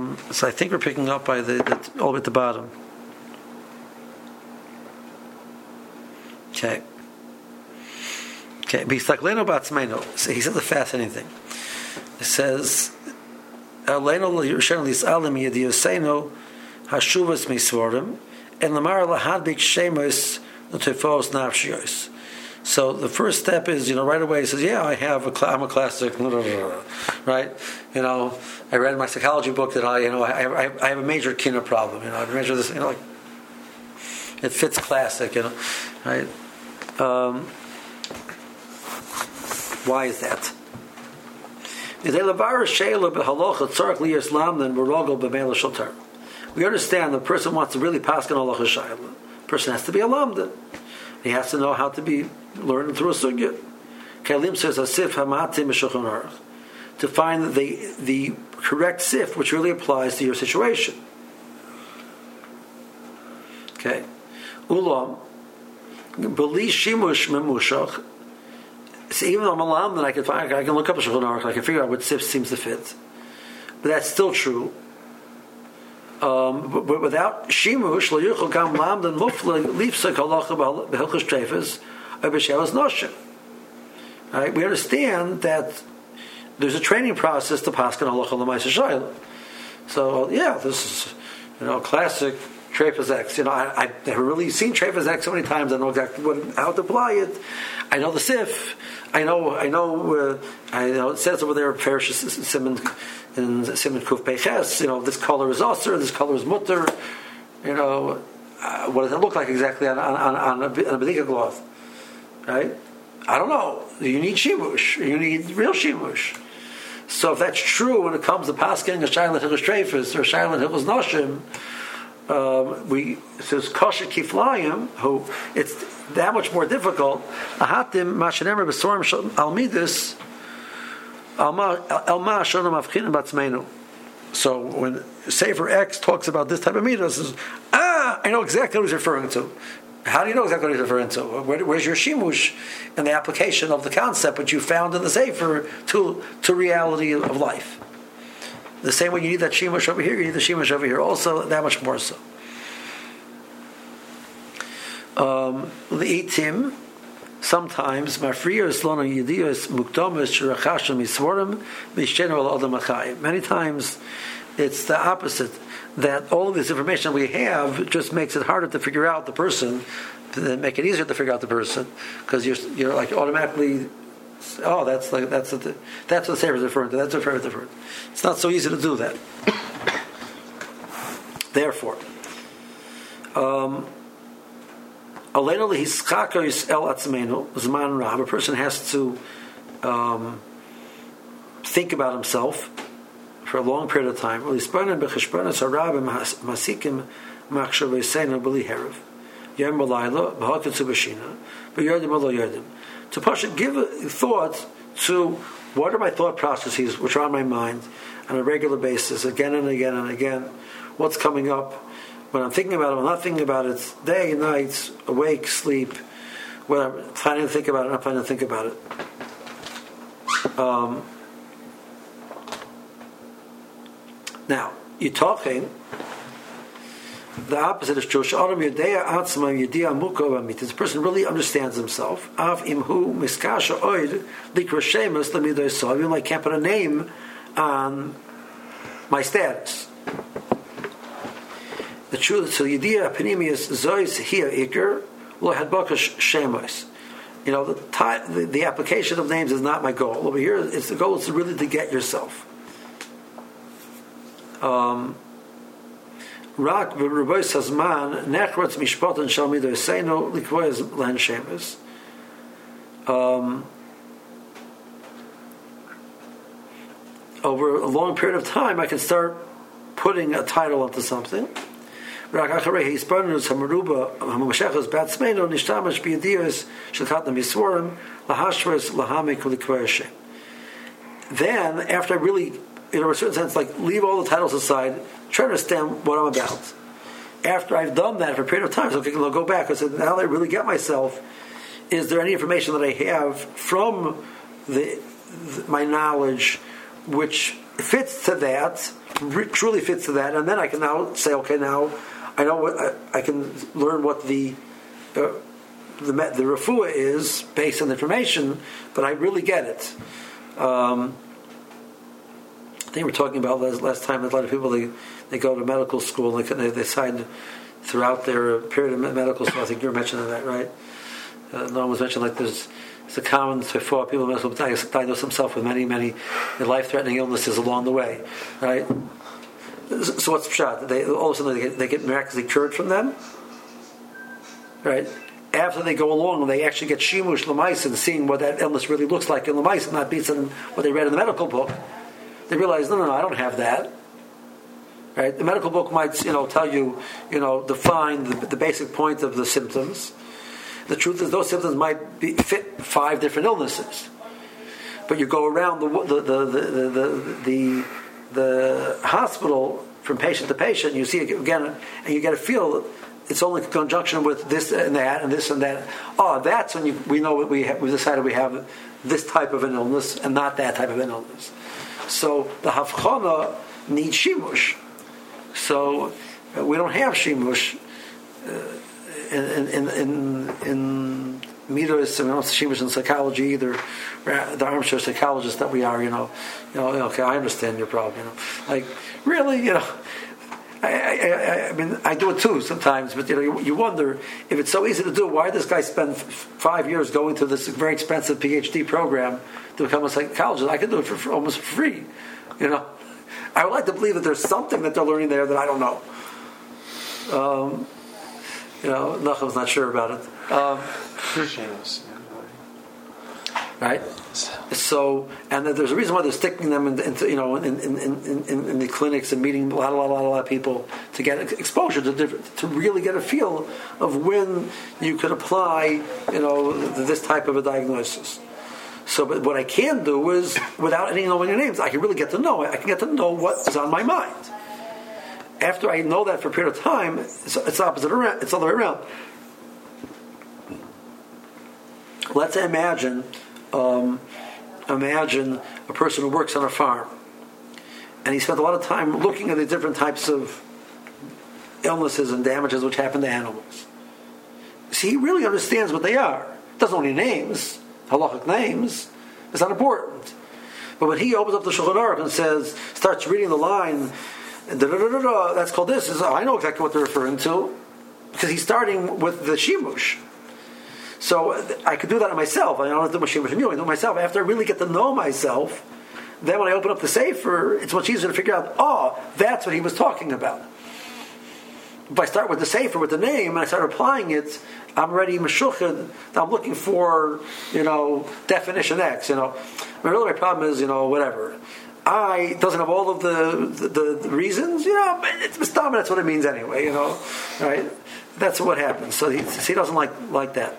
So I think we're picking up by the all the way at the bottom. Okay. B'yistaklenu b'atzmeinu. So he says a fascinating thing. It says, "Aleinu l'yirshenu l'is'alim yediyoseinu hashuvas misvorim and l'mar lahadbik shemos l'tefos nafshiyos." So the first step is, right away he says, "Yeah, I'm a classic." Right? I read in my psychology book that I have a major kina problem. I measure this. It fits classic. Right? Why is that? We understand the person wants to really pass on halacha shayla. The person has to be a lamdan. He has to know how to be learning through a sugya. Kalim says asif hamatim b'shulchan aruch, to find the correct sif which really applies to your situation. Okay, ulam b'li shimush memushach. So even though I'm a lamdan, I can look up a shulchan aruch, I can figure out what sif seems to fit. But that's still true. But without shimush, l'yuchel gam lamdan mufla lifsak halacha b'hilchos treifas or b'shelas noshim. Right? We understand that there's a training process to paskin halacha l'maisa shayla. So this is classic treifas X. I've never really seen treifas X so many times. I know exactly how to apply it. I know the sif. I know. It says over there, Parashas Simon in Simon Kuf Peches. This color is aser. This color is mutter. What does it look like exactly on a bedika cloth? Right? I don't know. You need shimush. You need real shimush. So if that's true when it comes to paskin a shayla hilchos treifas or shayla hilchos noshim, says kosher kiflayim, who it's that much more difficult. Ahatim mashenemer besorim almidus alma shalom avchinim batzmeinu. So when Sefer X talks about this type of midas, I know exactly what he's referring to. How do you know exactly what he's referring to? Where's your shimush in the application of the concept which you found in the Sefer to reality of life? The same way you need that shimush over here, you need the shimush over here also, that much more so. L'eitim, sometimes, mafriyos lona yidiyos mukdomis shirachashim misvorim mishenu al adam achayim. Many times, it's the opposite. That all of this information we have just makes it harder to figure out the person, then make it easier to figure out the person, because you're like automatically, that's what the Sefer is referring to. That's what it's referring to. It's not so easy to do that. Therefore, a person has to think about himself for a long period of time. To give a thought to what are my thought processes which are on my mind on a regular basis, again and again and again. What's coming up? When I'm thinking about it, I'm not thinking about it day, night, awake, sleep. When I'm planning to think about it, I'm not planning to think about it. Now, you're talking, the opposite is true. This person really understands himself. Even I can't put a name on my status. The truth, so Yediyah Panimius Zois here Iker Lo Hadbakash Shemos. The application of names is not my goal. Over here, the goal is really to get yourself. Rak v'Rabbi Sazman nechrotz mishpatan shel midoseinu likvoyes len shemes. Over a long period of time, I can start putting a title onto something. Rak acharei hisparnus hamaruba hamashechas batzmeinu nishtamash biyadiyos shel katna misvorim lahashvers lahamik likvoyes shem. Then, after I really, in a certain sense, leave all the titles aside, try to understand what I'm about. After I've done that for a period of time, so I'll go back. I said, now that I really get myself, is there any information that I have from my knowledge which fits to that, truly fits to that, and then I can now say, okay, now I know what I can learn what the refuah is based on the information, but I really get it. I think we were talking about last time. A lot of people they go to medical school and they sign throughout their period of medical school. I think you were mentioning that, right? No one was mentioning like there's a common for people who diagnose themselves with many life-threatening illnesses along the way, right? So what's the shot? They all of a sudden they get miraculously cured from them, right? After they go along and they actually get shimush l'maisin, seeing what that illness really looks like in l'maisin, not based on what they read in the medical book, they realize, no, I don't have that. Right? The medical book might, tell you, define the basic point of the symptoms. The truth is, those symptoms might fit 5 different illnesses. But you go around the hospital from patient to patient, you see it again, and you get a feel. It's only in conjunction with this and that and this and that. Oh, that's when we know what we decided we have this type of an illness and not that type of an illness. So the havchana needs shimush. So we don't have shimush in midos, and we don't have shimush in psychology either. The armchair psychologists that we are, okay, I understand your problem. Like really, I mean, I do it too sometimes, but you wonder if it's so easy to do. Why did this guy spend 5 years going to this very expensive PhD program to become a psychologist? I could do it for almost free. I would like to believe that there's something that they're learning there that I don't know. Nachum's not sure about it. Right? So, and there's a reason why they're sticking them in the clinics and meeting a lot of people to get exposure to really get a feel of when you could apply this type of a diagnosis. So, but what I can do is, without any knowing their names, I can really get to know it. I can get to know what is on my mind. After I know that for a period of time, it's opposite around. It's the other way around. Let's imagine a person who works on a farm, and he spent a lot of time looking at the different types of illnesses and damages which happen to animals. See, he really understands what they are. Doesn't know any names, halachic names. It's not important. But when he opens up the Shulchan Aruch and starts reading the line, that's called this. I know exactly what they're referring to because he's starting with the shimush. So I could do that on myself. I don't have to do my shimush on you. I do it myself. After I really get to know myself, then when I open up the Sefer, it's much easier to figure out, that's what he was talking about. If I start with the Sefer, with the name, and I start applying it, I'm already meshuchad. I'm looking for, definition X. My problem is, whatever. I doesn't have all of the reasons, it's mistam, that's what it means anyway, right? That's what happens. So he doesn't like that.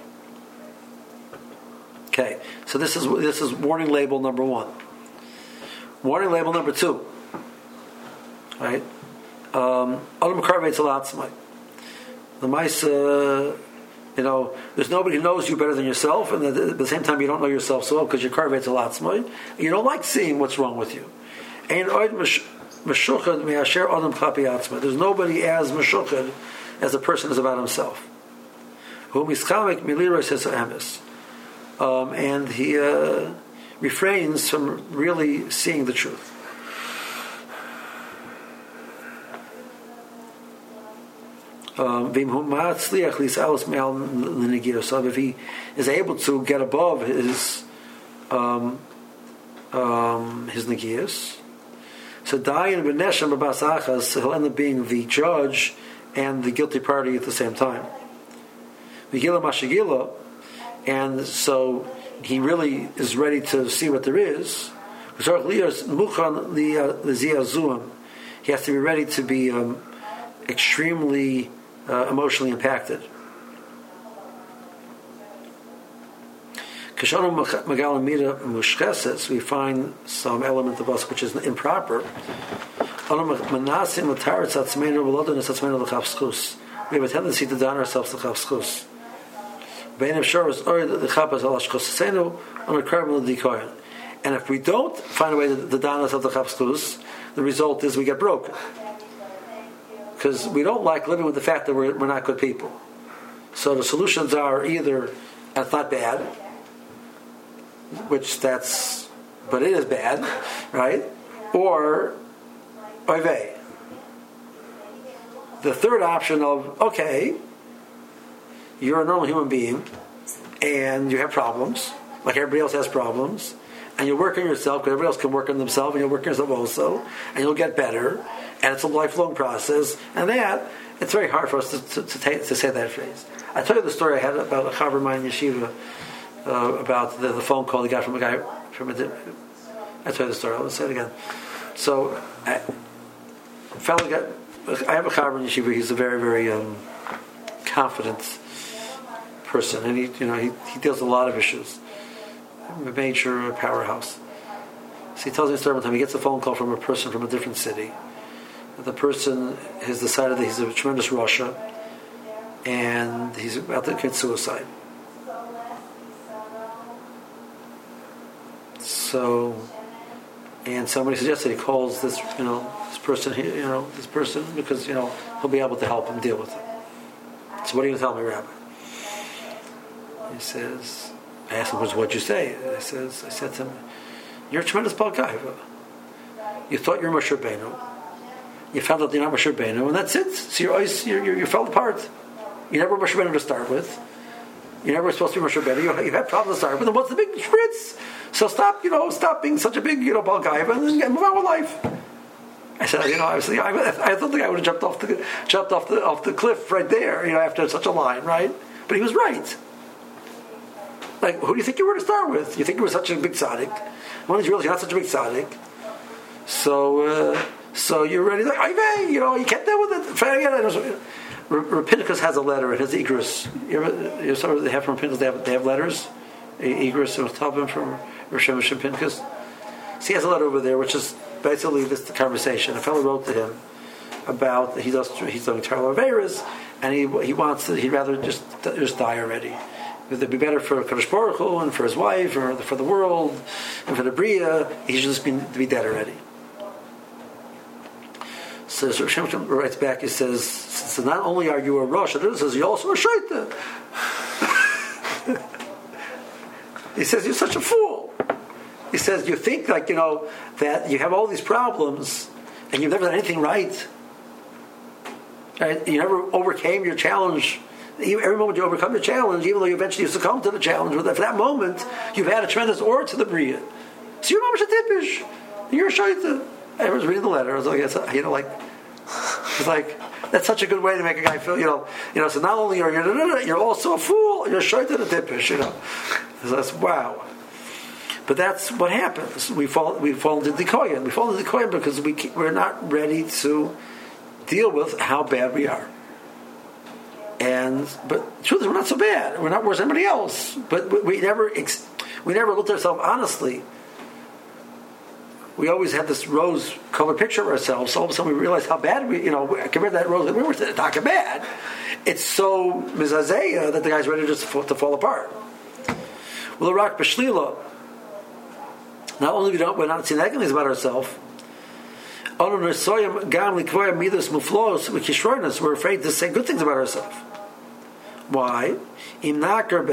Okay, so this is warning label number 1. Warning label number 2. Right? Adam Karvetz Alatzmai. The mice, there's nobody who knows you better than yourself, and at the same time you don't know yourself so well because you're Karvetz Alatzmai. You don't like seeing what's wrong with you. There's nobody as meshuchad as a person is about himself. And he refrains from really seeing the truth. So if he is able to get above his negiyos, so Dayan B'Neshem B'Bas Achas, he'll end up being the judge and the guilty party at the same time. Megillah Mashagillah, and so he really is ready to see what there is. He has to be ready to be extremely emotionally impacted. We find some element of us which is improper. We have a tendency to down ourselves to chavschus. And if we don't find a way to down ourselves to chavschus, the result is we get broken. Because we don't like living with the fact that we're not good people. So the solutions are either, that's not bad, but it is bad, right? Or, oivei. The third option of, okay, you're a normal human being, and you have problems, like everybody else has problems, and you work on yourself, because everybody else can work on themselves, and you'll work on yourself also, and you'll get better, and it's a lifelong process, and that, it's very hard for us to say that phrase. I tell you the story I had about a chaver of mine in yeshiva, about the phone call he got from a guy, I tell you the story, I'll say it again. So, I have a chaver in yeshiva, he's a very, very confident person, and he deals with a lot of issues. A major powerhouse. So he tells me a story one time. He gets a phone call from a person from a different city. The person has decided that he's a tremendous rasha, and he's about to commit suicide. So, and somebody suggested he calls this person because he'll be able to help him deal with it. So what are you going to tell me, Rabbi? He says, I asked him, what'd you say? I said to him, you're a tremendous Baal Gaiva. You thought you were Moshe Rabbeinu. You found out you're not Moshe Rabbeinu, and that's it. So you fell apart. You never were Moshe Rabbeinu to start with. You never were supposed to be Moshe Rabbeinu. You had problems to start with, and what's the big spritz? So stop being such a big, Baal Gaiva, and then move on with life. I said, I don't think I would have jumped off the cliff right there, after such a line, right? But he was right. Like, who do you think you were to start with? You think you were such a big tzaddik. One is you're not such a big tzaddik. So you're ready, like, you can't deal with it. Rapinnicus has a letter in his Igros. They have from Rapinnicus, they have letters. Igros and Tabim from Rosh Hashanah Pinchas. So he has a letter over there, which is basically this conversation. A fellow wrote to him about he's doing terrible averas, and he'd rather just die already. It'd be better for Kadosh Baruch Hu and for his wife, or for the world, and for the Bria. He should just be dead already. So Hashem writes back. He says, "So not only are you a Rosh, he says you're also a Shaita." He says you're such a fool. He says you think that you have all these problems and you've never done anything right. Right? You never overcame your challenge. Every moment you overcome your challenge, even though you eventually succumb to the challenge, but for that moment, you've had a tremendous order to the Bria. So you're not much a tippish. You're a shaita. I was reading the letter. I was like, it's like, that's such a good way to make a guy feel, so not only are you're also a fool, you're a shaita and a tippish, So that's wow. But that's what happens. We fall into Dikoyan. We fall into Dikoyan because we're not ready to deal with how bad we are. But the truth is, we're not so bad. We're not worse than anybody else. But we never looked at ourselves honestly. We always had this rose-colored picture of ourselves. So all of a sudden we realized how bad compared to that rose, we were talking bad. It's so mizazeh that the guy's ready just to fall apart. Well, the rock b'shlila. Not only we're not seeing negatives about ourselves. We're afraid to say good things about ourselves. Why? If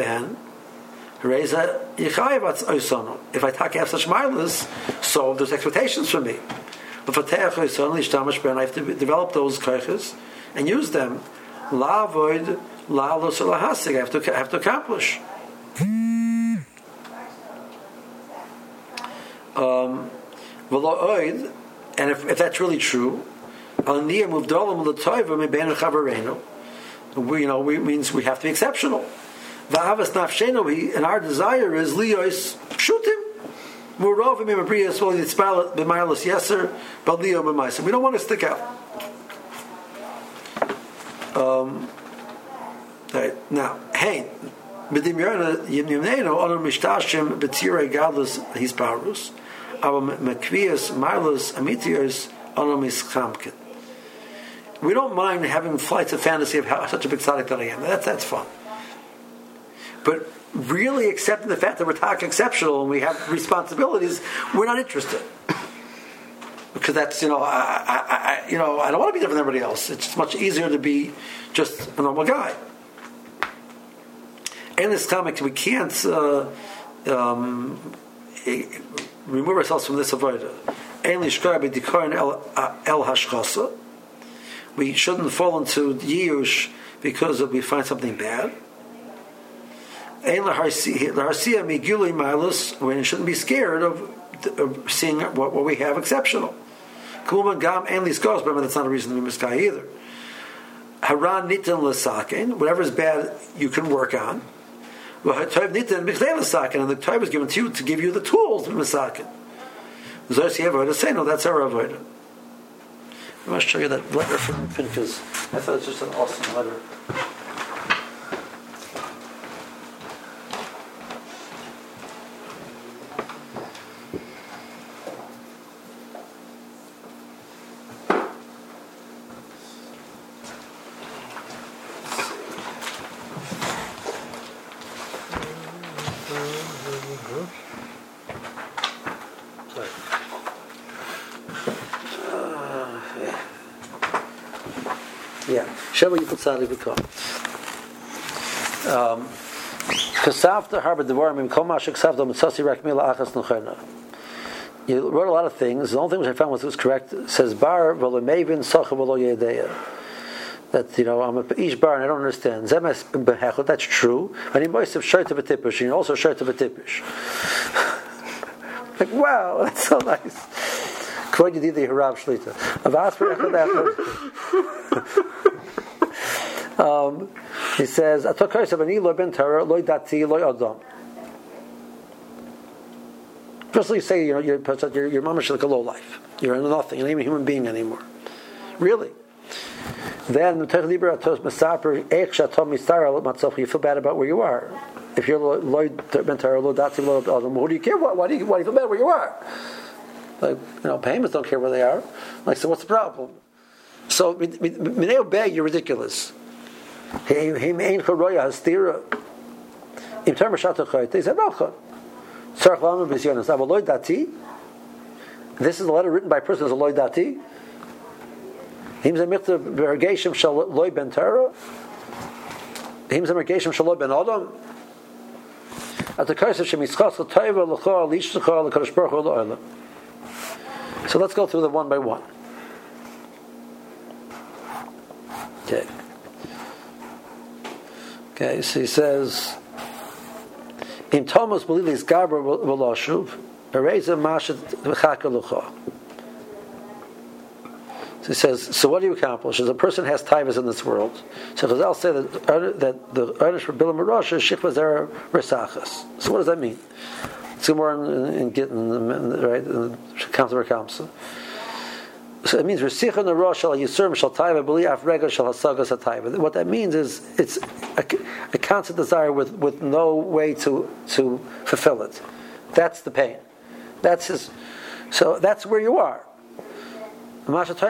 I have such milas, so there's expectations from me. I have to develop those koiches and use them. I have to accomplish. And if that's really true, means we have to be exceptional. And our desire is liyos pshutim. We don't want to stick out. Right. Now, hey, we don't mind having flights of fantasy of how such a big tzaddik that I am. That's fun. But really accepting the fact that we're talking exceptional and we have responsibilities, we're not interested. Because because that's I don't want to be different than everybody else. It's just much easier to be just a normal guy. In this comic, we can't remove ourselves from this avodah. We shouldn't fall into yiyush because we find something bad. We shouldn't be scared of seeing what we have exceptional. But that's not a reason to be miskai either. Whatever is bad, you can work on. And the Torah is given to you to give you the tools to be misakin. Say no, that's our avodah. I must show you that letter from Pinchas. I thought it was just an awesome letter. Sheva Yitzadi B'Kol. Kasavta Harba Devarim Kol Mashik Savda Mitzasi Rak Mila Achas Nucherna. You wrote a lot of things. The only thing which I found was correct. It says Bar V'Lo Mevin Socha V'Lo Yedeya. That I'm a ish bar and I don't understand. Zemes B'Hechot. That's true. And in Moisav Shorta B'Tipish. And you also Shorta B'Tipish. Like wow, that's so nice. Kvod Yedidi Harav Shlita. Avas B'Echot. He says, first of all, you say your mama is like a low life. You're in nothing. You're not even a human being anymore. Really. Then you feel bad about where you are. If you're low bentar, low dati, low adam, who do you care? Why do you feel bad where you are? Like payments don't care where they are. Like so, what's the problem? So mineo beg, you're ridiculous. He main choroya hastira. In terms of shatochayt, he said no. Sarach lamu b'zyonas. Now, loy dati. This is a letter written by a person who's a loy dati. Him zemichta bergeshem shal loy ben Torah. Him zemergeshem shal loy ben Adam. At the curse of shemischas l'tayva l'chor l'ishchor l'kadosh baruch hu l'olam. So let's go through them one by one. Okay, so he says, in Thomas Belilis Gaber Velashuv, Ereza Mashat V'Chakalucha. So he says, so what do you accomplish? As a person has taivas in this world. So Chazal say that the Ernish for Bilam Rosh is Shikva Zera Resachas. So what does that mean? It's more in Gittin, right? In Kamsa Kamsa. So it means Resicha Nerosh Shal Yisur Shal Taiva B'li Afrega Shal Hasagas HaTaiva. What that means is it's a constant desire with no way to fulfill it. That's the pain. That's his. So that's where you are. Which is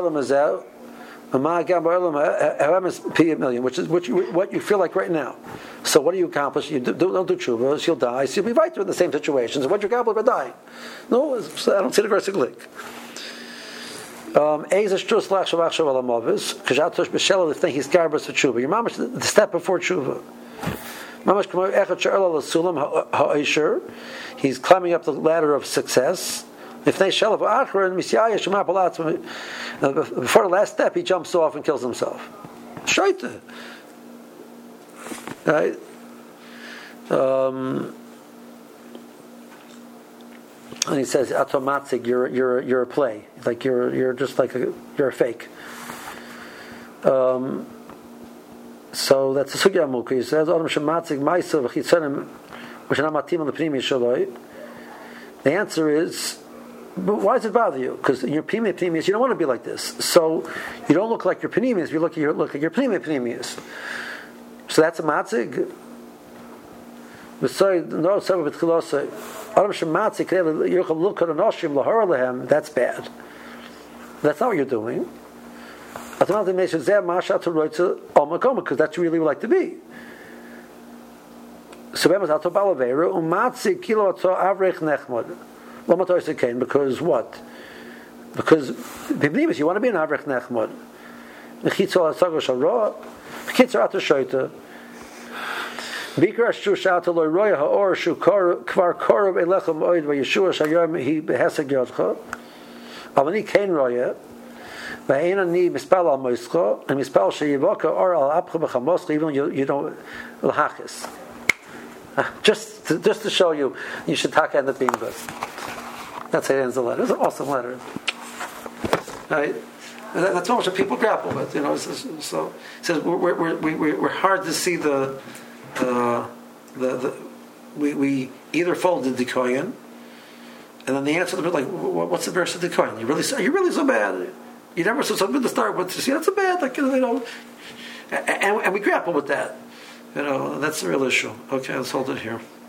what you feel like right now. So what do you accomplish? You don't do tshuva, you'll die. So you'll be right there in the same situations. What you accomplish by dying? No, I don't see the verse glick. Your mamash the step before tshuva. He's climbing up the ladder of success. Before the last step, he jumps off and kills himself. Shaita. Right? And he says, "Atomatzig, you're a play. Like you're just like you're a fake." So that's the sugya mukhi. He says, "Adam shematzig ma'isa v'chitzonim v'shenamatim on the pnimi shaloi." The answer is, but why does it bother you? Because in your pnimius, you don't want to be like this. So you don't look like your pnimius. You look like your pnimius. So that's a matzig. That's bad. That's not what you're doing. Because that's really what you like to be. Because what? Because b'bnimis, you want to be an avrich nechmod. Mechitzol atzago shalroa, mechitzol atashoyta. Bikar ashu shata loy roya haor shu kvar korov elechem oid v'yeshua shayom he beheseg yodcha. Avani kein roya. V'ein ani mispel al moischa and mispel sheyivoka or al apcha b'chamoscha even you don't l'hachis. Just to show you, you should talk end up being good. That's how it ends the letter. It's an awesome letter. Right? That's what people grapple with. So it says we're hard to see we either folded the kohen, and then the answer to the like, what's the verse of the kohen? You're really so bad. You never said something to start with. To see that's so bad, and we grapple with that. That's the real issue. Okay, let's hold it here.